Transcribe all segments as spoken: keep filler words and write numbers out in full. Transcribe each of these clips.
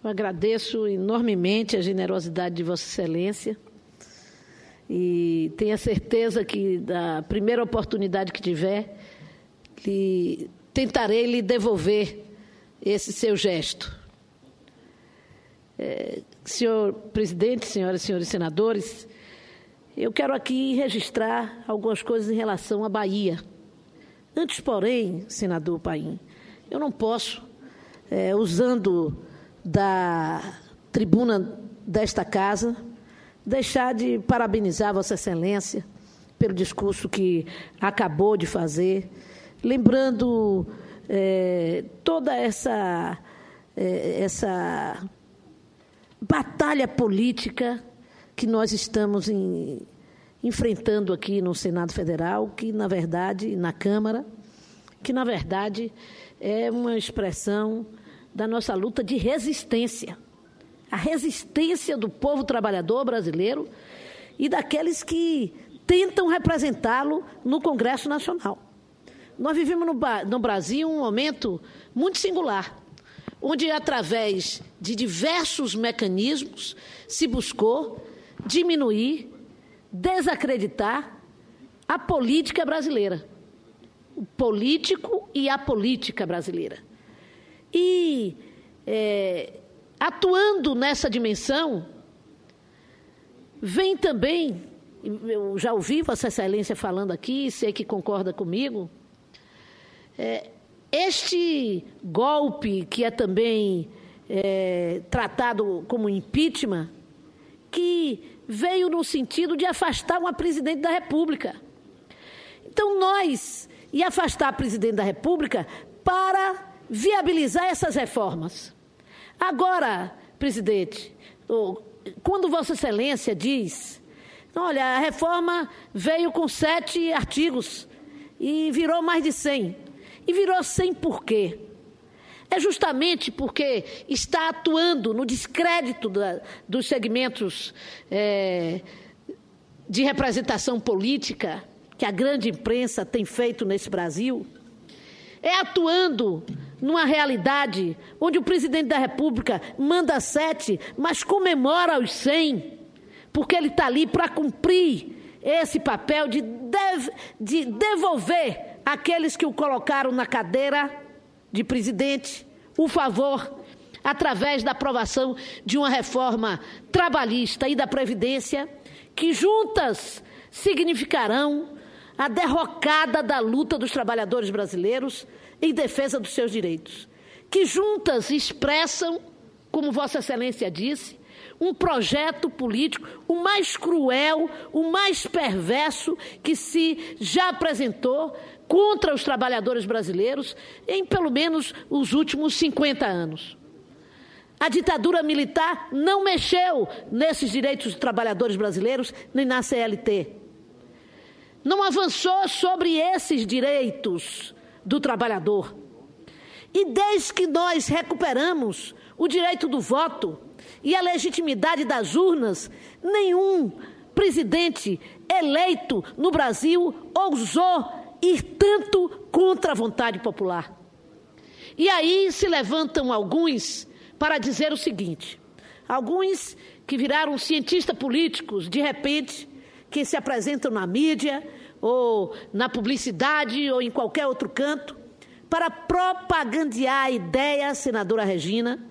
agradeço enormemente a generosidade de Vossa Excelência e tenho a certeza que, da primeira oportunidade que tiver, lhe, tentarei lhe devolver esse seu gesto. É, senhor presidente, senhoras e senhores senadores, eu quero aqui registrar algumas coisas em relação à Bahia. Antes, porém, senador Paim, eu não posso, é, usando da tribuna desta casa, deixar de parabenizar Vossa Excelência pelo discurso que acabou de fazer, lembrando é, toda essa, é, essa batalha política que nós estamos em, enfrentando aqui no Senado Federal, que, na verdade, na Câmara, que, na verdade, é uma expressão da nossa luta de resistência. A resistência do povo trabalhador brasileiro e daqueles que tentam representá-lo no Congresso Nacional. Nós vivemos no, no Brasil um momento muito singular, onde, através de diversos mecanismos, se buscou diminuir, desacreditar a política brasileira, o político e a política brasileira. E, é, atuando nessa dimensão, vem também, eu já ouvi Vossa Excelência falando aqui, sei que concorda comigo, é, este golpe que é também é, tratado como impeachment, que veio no sentido de afastar uma presidente da República. Então, nós, e afastar a presidente da República para viabilizar essas reformas. Agora, presidente, quando Vossa Excelência diz, olha, a reforma veio com sete artigos e virou mais de cem. E virou cem por quê? É justamente porque está atuando no descrédito da, dos segmentos é, de representação política que a grande imprensa tem feito nesse Brasil. É atuando numa realidade onde o presidente da República manda sete, mas comemora os cem, porque ele está ali para cumprir esse papel de, dev, de devolver àqueles que o colocaram na cadeira de presidente o favor, através da aprovação de uma reforma trabalhista e da Previdência, que juntas significarão a derrocada da luta dos trabalhadores brasileiros em defesa dos seus direitos, que juntas expressam, como Vossa Excelência disse, um projeto político o mais cruel, o mais perverso que se já apresentou contra os trabalhadores brasileiros em pelo menos os últimos cinquenta anos. A ditadura militar não mexeu nesses direitos dos trabalhadores brasileiros, nem na C L T. Não avançou sobre esses direitos do trabalhador. E desde que nós recuperamos o direito do voto e a legitimidade das urnas, nenhum presidente eleito no Brasil ousou ir tanto contra a vontade popular. E aí se levantam alguns para dizer o seguinte, alguns que viraram cientistas políticos, de repente, que se apresentam na mídia, ou na publicidade, ou em qualquer outro canto, para propagandear a ideia, senadora Regina,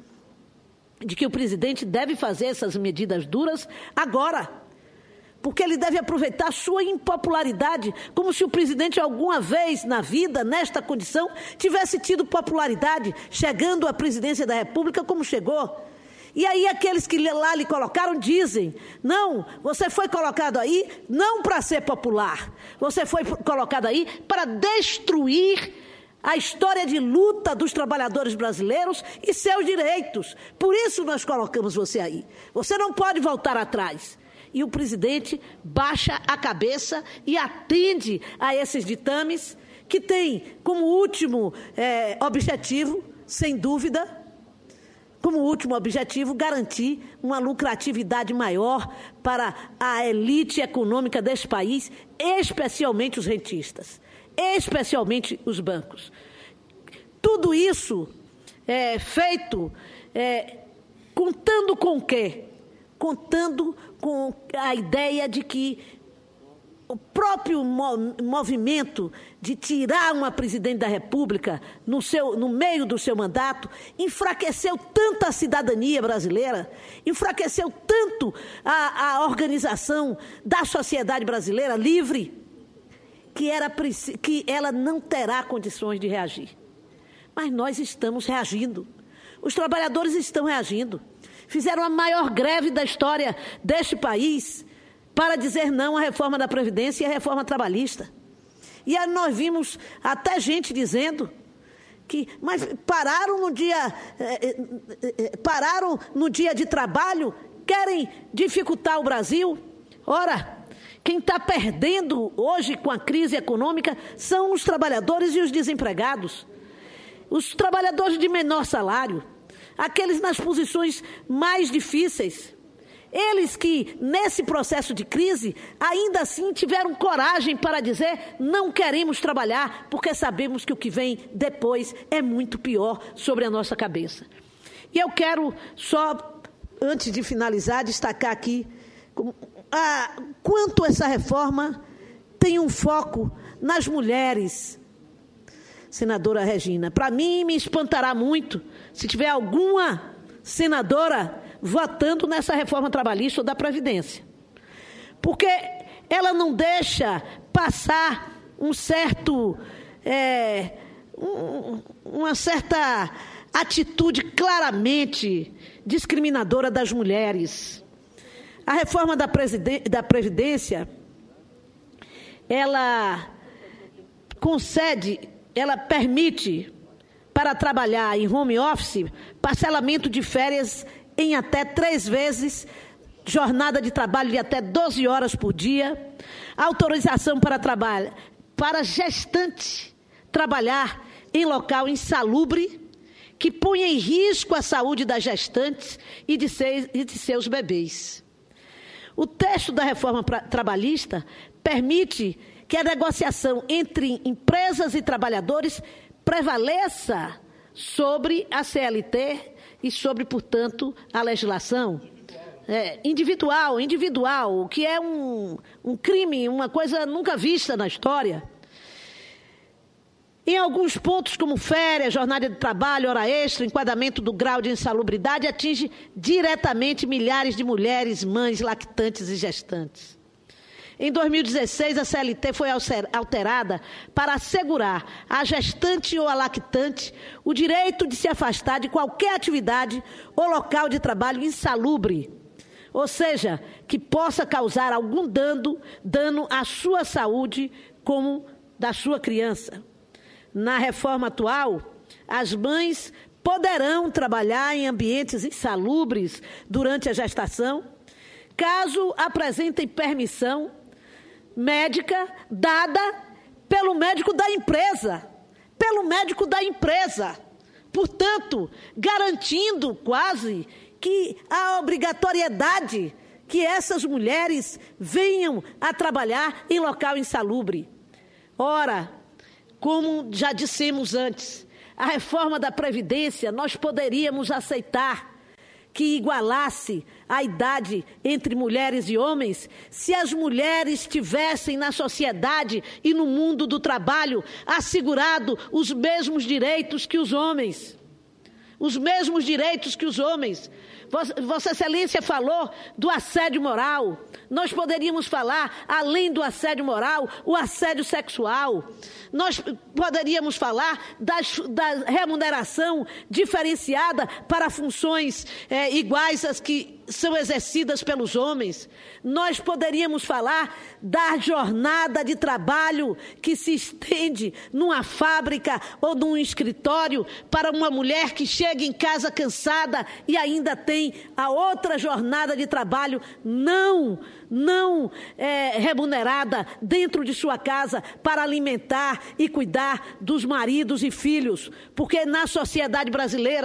de que o presidente deve fazer essas medidas duras agora, porque ele deve aproveitar sua impopularidade, como se o presidente alguma vez na vida, nesta condição, tivesse tido popularidade, chegando à presidência da República como chegou. E aí aqueles que lá lhe colocaram dizem, não, você foi colocado aí não para ser popular, você foi colocado aí para destruir a história de luta dos trabalhadores brasileiros e seus direitos. Por isso nós colocamos você aí. Você não pode voltar atrás. E o presidente baixa a cabeça e atende a esses ditames que tem como último é, objetivo, sem dúvida, como último objetivo, garantir uma lucratividade maior para a elite econômica deste país, especialmente os rentistas, especialmente os bancos. Tudo isso é feito é, Contando com o quê? Contando com a ideia de que o próprio movimento de tirar uma presidente da República no, seu, no meio do seu mandato enfraqueceu tanto a cidadania brasileira, enfraqueceu tanto a, a organização da sociedade brasileira livre, que, era, que ela não terá condições de reagir. Mas nós estamos reagindo. Os trabalhadores estão reagindo. Fizeram a maior greve da história deste país para dizer não à reforma da Previdência e à reforma trabalhista. E aí nós vimos até gente dizendo que, mas pararam no dia, eh, eh, pararam no dia de trabalho, querem dificultar o Brasil. Ora, quem está perdendo hoje com a crise econômica são os trabalhadores e os desempregados. Os trabalhadores de menor salário, aqueles nas posições mais difíceis. Eles que, nesse processo de crise, ainda assim tiveram coragem para dizer não queremos trabalhar, porque sabemos que o que vem depois é muito pior sobre a nossa cabeça. E eu quero só, antes de finalizar, destacar aqui a, quanto essa reforma tem um foco nas mulheres. Senadora Regina, para mim me espantará muito se tiver alguma senadora votando nessa reforma trabalhista ou da Previdência. Porque ela não deixa passar um certo, é, um, uma certa atitude claramente discriminadora das mulheres. A reforma da, da Previdência, ela concede, ela permite para trabalhar em home office parcelamento de férias em até três vezes, jornada de trabalho de até doze horas por dia, autorização para trabalho, para gestante trabalhar em local insalubre, que põe em risco a saúde das gestantes e de, seus, e de seus bebês. O texto da reforma pra, trabalhista permite que a negociação entre empresas e trabalhadores prevaleça sobre a C L T e sobre, portanto, a legislação é, individual, individual, que é um, um crime, uma coisa nunca vista na história. Em alguns pontos, como férias, jornada de trabalho, hora extra, enquadramento do grau de insalubridade, atinge diretamente milhares de mulheres, mães, lactantes e gestantes. Em dois mil e dezesseis, a C L T foi alterada para assegurar à gestante ou à lactante o direito de se afastar de qualquer atividade ou local de trabalho insalubre, ou seja, que possa causar algum dano, dano à sua saúde como da sua criança. Na reforma atual, as mães poderão trabalhar em ambientes insalubres durante a gestação, caso apresentem permissão médica dada pelo médico da empresa, pelo médico da empresa. Portanto, garantindo quase que a obrigatoriedade que essas mulheres venham a trabalhar em local insalubre. Ora, como já dissemos antes, a reforma da Previdência nós poderíamos aceitar que igualasse a idade entre mulheres e homens, se as mulheres tivessem na sociedade e no mundo do trabalho assegurado os mesmos direitos que os homens. Os mesmos direitos que os homens. Vossa Excelência falou do assédio moral. Nós poderíamos falar, além do assédio moral, o assédio sexual. Nós poderíamos falar das, da remuneração diferenciada para funções é, iguais às que são exercidas pelos homens. Nós poderíamos falar da jornada de trabalho que se estende numa fábrica ou num escritório para uma mulher que chega em casa cansada e ainda tem a outra jornada de trabalho não, não é, remunerada dentro de sua casa para alimentar e cuidar dos maridos e filhos. Porque na sociedade brasileira,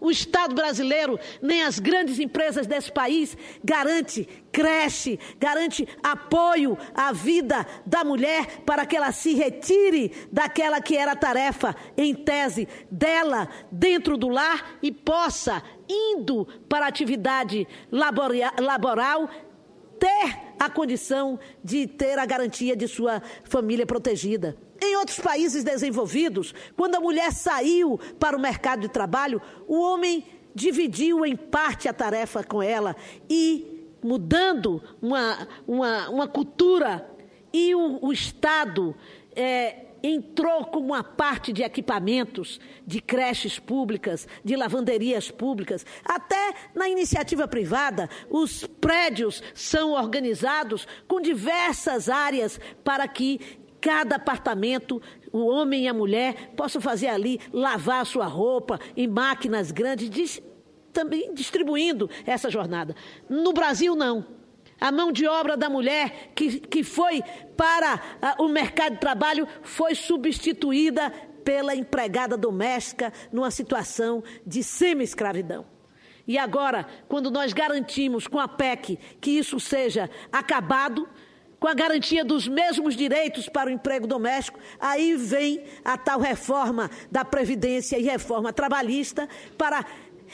O Estado brasileiro, nem as grandes empresas desse país garante creche, garante apoio à vida da mulher para que ela se retire daquela que era a tarefa, em tese, dela dentro do lar e possa, indo para a atividade laboral, ter a condição de ter a garantia de sua família protegida. Em outros países desenvolvidos, quando a mulher saiu para o mercado de trabalho, o homem dividiu em parte a tarefa com ela e, mudando uma, uma, uma cultura, e o, o Estado é, entrou com uma parte de equipamentos, de creches públicas, de lavanderias públicas. Até na iniciativa privada, os prédios são organizados com diversas áreas para que cada apartamento, o homem e a mulher, possam fazer ali, lavar a sua roupa em máquinas grandes, dis, também distribuindo essa jornada. No Brasil, não. A mão de obra da mulher que, que foi para uh, o mercado de trabalho foi substituída pela empregada doméstica numa situação de semi-escravidão. E agora, quando nós garantimos com a P E C que isso seja acabado, com a garantia dos mesmos direitos para o emprego doméstico, aí vem a tal reforma da Previdência e reforma trabalhista para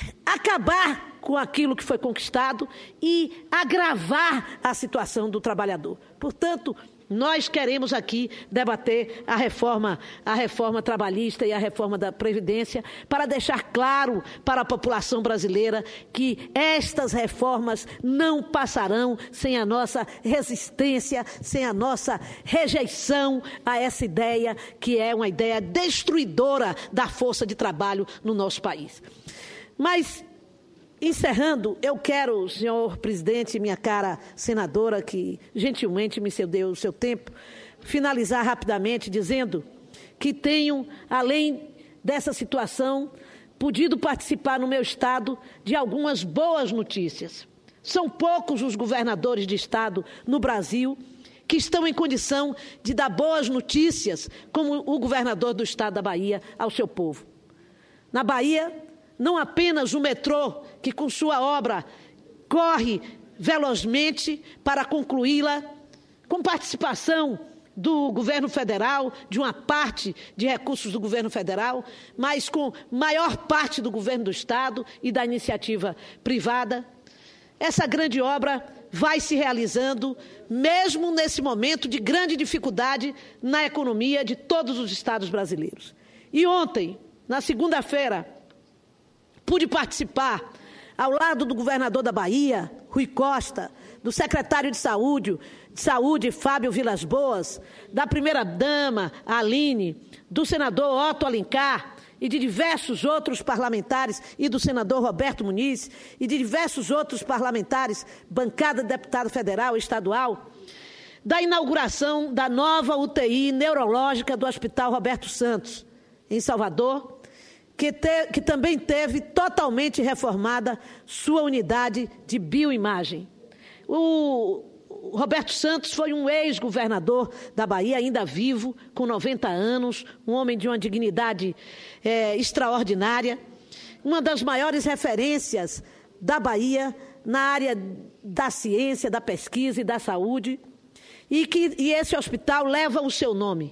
acabar com aquilo que foi conquistado e agravar a situação do trabalhador. Portanto, nós queremos aqui debater a reforma, a reforma trabalhista e a reforma da Previdência para deixar claro para a população brasileira que estas reformas não passarão sem a nossa resistência, sem a nossa rejeição a essa ideia que é uma ideia destruidora da força de trabalho no nosso país. Mas, encerrando, eu quero, senhor presidente, minha cara senadora, que gentilmente me cedeu o seu tempo, finalizar rapidamente dizendo que tenho, além dessa situação, podido participar no meu estado de algumas boas notícias. São poucos os governadores de estado no Brasil que estão em condição de dar boas notícias, como o governador do estado da Bahia ao seu povo. Na Bahia, não apenas o metrô, que com sua obra corre velozmente para concluí-la, com participação do governo federal, de uma parte de recursos do governo federal, mas com maior parte do governo do estado e da iniciativa privada. Essa grande obra vai se realizando, mesmo nesse momento de grande dificuldade na economia de todos os estados brasileiros. E ontem, na segunda-feira, pude participar, ao lado do governador da Bahia, Rui Costa, do secretário de Saúde, de Saúde, Fábio Vilas Boas, da primeira-dama, Aline, do senador Otto Alencar e de diversos outros parlamentares, e do senador Roberto Muniz, e de diversos outros parlamentares, bancada de deputado federal e estadual, da inauguração da nova U T I neurológica do Hospital Roberto Santos, em Salvador, Que, te, que também teve totalmente reformada sua unidade de bioimagem. O, o Roberto Santos foi um ex-governador da Bahia, ainda vivo, com noventa anos, um homem de uma dignidade é, extraordinária, uma das maiores referências da Bahia na área da ciência, da pesquisa e da saúde, e, que, e esse hospital leva o seu nome.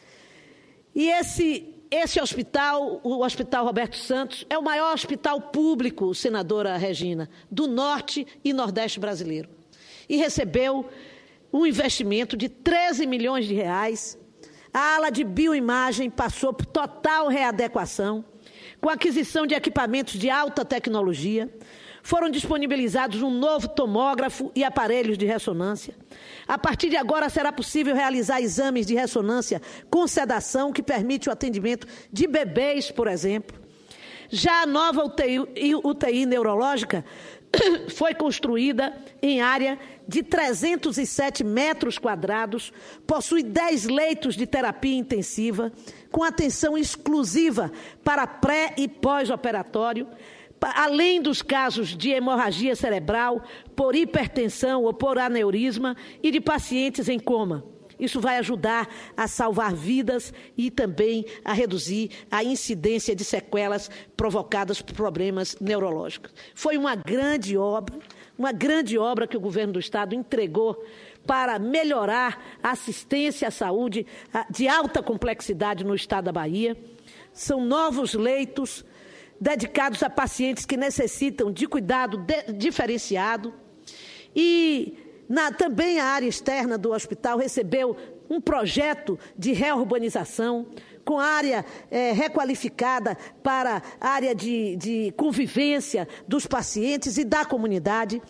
E esse... Esse hospital, o Hospital Roberto Santos, é o maior hospital público, senadora Regina, do norte e nordeste brasileiro. E recebeu um investimento de treze milhões de reais. A ala de bioimagem passou por total readequação, com aquisição de equipamentos de alta tecnologia. Foram disponibilizados um novo tomógrafo e aparelhos de ressonância. A partir de agora será possível realizar exames de ressonância com sedação, que permite o atendimento de bebês, por exemplo. Já a nova U T I, U T I neurológica foi construída em área de trezentos e sete metros quadrados, possui dez leitos de terapia intensiva, com atenção exclusiva para pré- e pós-operatório, além dos casos de hemorragia cerebral, por hipertensão ou por aneurisma e de pacientes em coma. Isso vai ajudar a salvar vidas e também a reduzir a incidência de sequelas provocadas por problemas neurológicos. Foi uma grande obra, uma grande obra que o governo do Estado entregou para melhorar a assistência à saúde de alta complexidade no Estado da Bahia. São novos leitos dedicados a pacientes que necessitam de cuidado de, diferenciado. E na, também a área externa do hospital recebeu um projeto de reurbanização, com área é, requalificada para área de, de convivência dos pacientes e da comunidade.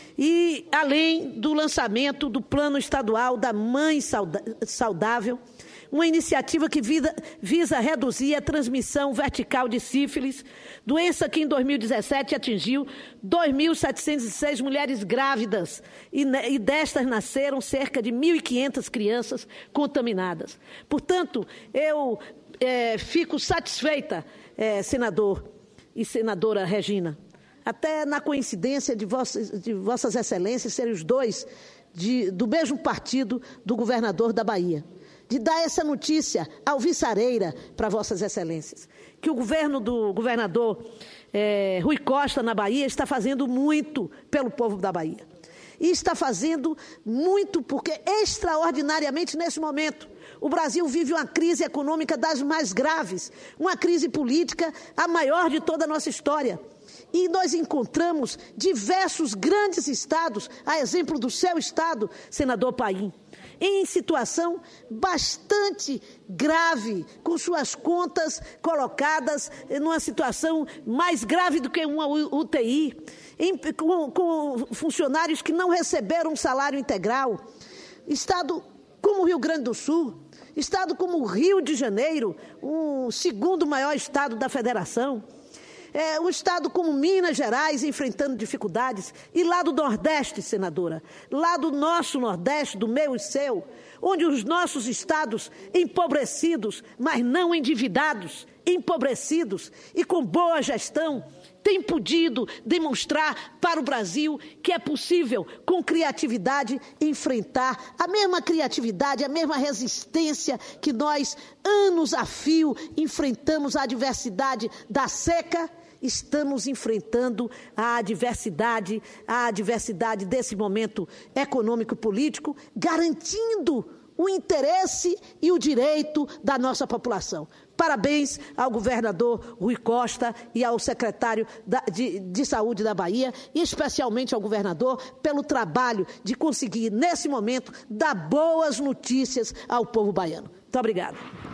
E além do lançamento do Plano Estadual da Mãe Saudável, uma iniciativa que visa, visa reduzir a transmissão vertical de sífilis, doença que em dois mil e dezessete atingiu dois mil setecentas e seis mulheres grávidas e, e destas nasceram cerca de mil e quinhentas crianças contaminadas. Portanto, eu é, fico satisfeita, é, senador e senadora Regina, até na coincidência de vossas, de vossas excelências serem os dois de, do mesmo partido do governador da Bahia, de dar essa notícia alvissareira para vossas excelências, que o governo do governador é, Rui Costa, na Bahia, está fazendo muito pelo povo da Bahia. E está fazendo muito porque, extraordinariamente, nesse momento, o Brasil vive uma crise econômica das mais graves, uma crise política a maior de toda a nossa história. E nós encontramos diversos grandes estados, a exemplo do seu estado, senador Paim, em situação bastante grave, com suas contas colocadas numa situação mais grave do que uma U T I, em, com, com funcionários que não receberam um salário integral. Estado como o Rio Grande do Sul, estado como o Rio de Janeiro, o segundo maior estado da federação. É, um estado como Minas Gerais enfrentando dificuldades, e lá do Nordeste, senadora, lá do nosso Nordeste, do meu e seu, onde os nossos estados empobrecidos, mas não endividados, empobrecidos e com boa gestão, têm podido demonstrar para o Brasil que é possível, com criatividade, enfrentar a mesma criatividade, a mesma resistência que nós, anos a fio, enfrentamos a adversidade da seca. Estamos enfrentando a adversidade, a adversidade desse momento econômico e político, garantindo o interesse e o direito da nossa população. Parabéns ao governador Rui Costa e ao secretário da, de, de Saúde da Bahia, e especialmente ao governador, pelo trabalho de conseguir, nesse momento, dar boas notícias ao povo baiano. Muito obrigada.